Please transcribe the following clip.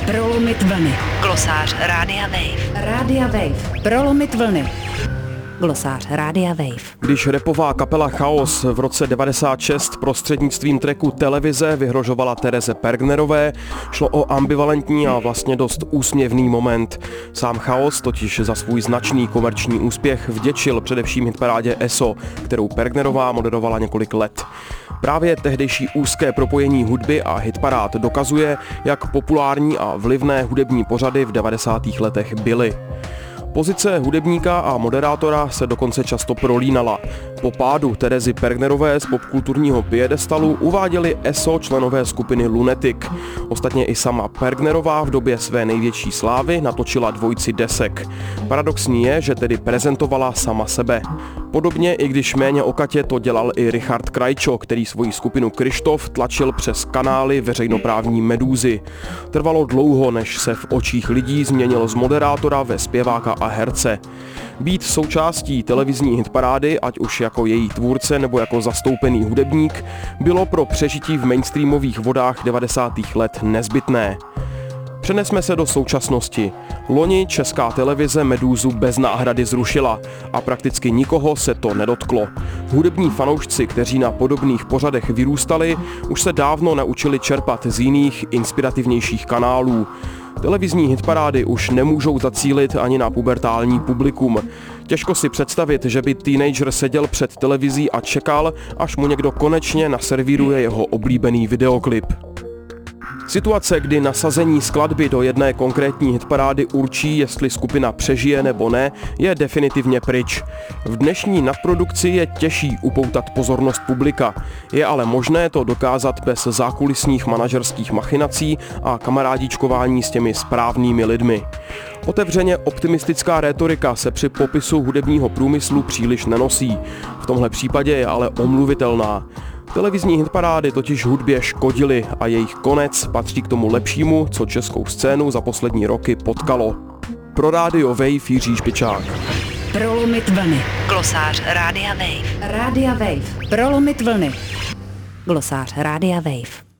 Prolomit vlny. Glosář Rádia Wave. Rádia Wave. Prolomit vlny. Glosář Rádia Wave. Když rapová kapela Chaos v roce 96 prostřednictvím tracku Televize vyhrožovala Tereze Pergnerové, šlo o ambivalentní a vlastně dost úsměvný moment. Sám Chaos totiž za svůj značný komerční úspěch vděčil především hitparádě ESO, kterou Pergnerová moderovala několik let. Právě tehdejší úzké propojení hudby a hitparád dokazuje, jak populární a vlivné hudební pořady v 90. letech byly. Pozice hudebníka a moderátora se dokonce často prolínala. Po pádu Terezy Pergnerové z popkulturního piedestalu uváděli ESO členové skupiny Lunatic. Ostatně i sama Pergnerová v době své největší slávy natočila dvojici desek. Paradoxní je, že tedy prezentovala sama sebe. Podobně, i když méně okatě, to dělal i Richard Krajčo, který svoji skupinu Kryštof tlačil přes kanály veřejnoprávní Medúzy. Trvalo dlouho, než se v očích lidí změnil z moderátora ve zpěváka a herce. Být součástí televizní hitparády, ať už jako její tvůrce nebo jako zastoupený hudebník, bylo pro přežití v mainstreamových vodách 90. let nezbytné. Přenesme se do současnosti. Loni Česká televize Medúzu bez náhrady zrušila a prakticky nikoho se to nedotklo. Hudební fanoušci, kteří na podobných pořadech vyrůstali, už se dávno naučili čerpat z jiných, inspirativnějších kanálů. Televizní hitparády už nemůžou zacílit ani na pubertální publikum. Těžko si představit, že by teenager seděl před televizí a čekal, až mu někdo konečně naservíruje jeho oblíbený videoklip. Situace, kdy nasazení skladby do jedné konkrétní hitparády určí, jestli skupina přežije nebo ne, je definitivně pryč. V dnešní nadprodukci je těžší upoutat pozornost publika. Je ale možné to dokázat bez zákulisních manažerských machinací a kamarádičkování s těmi správnými lidmi. Otevřeně optimistická rétorika se při popisu hudebního průmyslu příliš nenosí. V tomhle případě je ale omluvitelná. Televizní hitparády totiž hudbě škodily a jejich konec patří k tomu lepšímu, co českou scénu za poslední roky potkalo. Pro Rádio Wave Jiří Špičák. Prolomit vlny. Glosář Rádia Wave. Rádia Wave. Prolomit vlny. Glosář Rádia Wave.